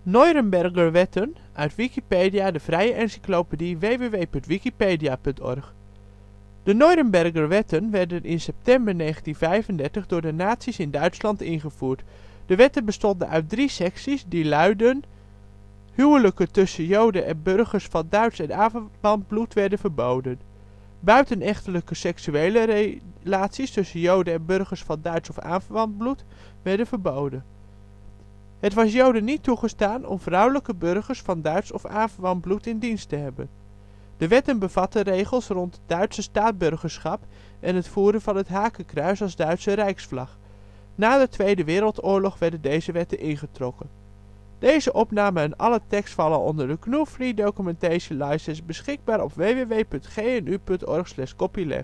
Neurenberger wetten, uit Wikipedia, de vrije encyclopedie. www.wikipedia.org. De Neurenberger wetten werden in september 1935 door de nazi 's in Duitsland ingevoerd. De wetten bestonden uit 3 secties die luidden: huwelijken tussen Joden en burgers van Duits en afvalbloed werden verboden. Buitenechtelijke seksuele relaties tussen Joden en burgers van Duits of afvalbloed werden verboden. Het was Joden niet toegestaan om vrouwelijke burgers van Duits of afvalbloed in dienst te hebben. De wetten bevatten regels rond het Duitse staatsburgerschap en het voeren van het hakenkruis als Duitse rijksvlag. Na de Tweede Wereldoorlog werden deze wetten ingetrokken. Deze opname en alle tekst vallen onder de GNU Free Documentation License, beschikbaar op www.gnu.org/copyleft.